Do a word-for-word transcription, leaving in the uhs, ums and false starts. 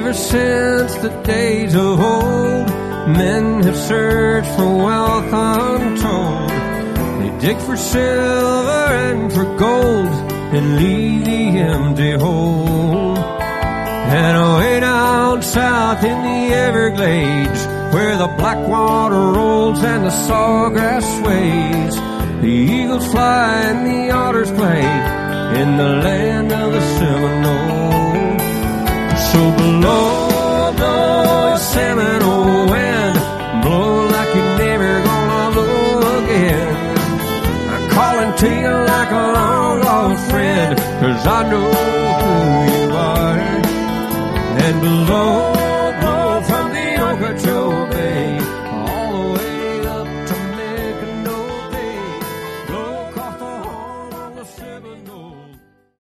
Ever since the days of old, men have searched for wealth untold. They dig for silver and for gold and leave the empty hole. And way down south in the Everglades, where the black water rolls and the sawgrass sways, the eagles fly and the otters play in the land of the Seminole. So blow, blow, Seminole wind, blow like you're never gonna blow again. I'm calling to you like a long lost friend, 'cause I know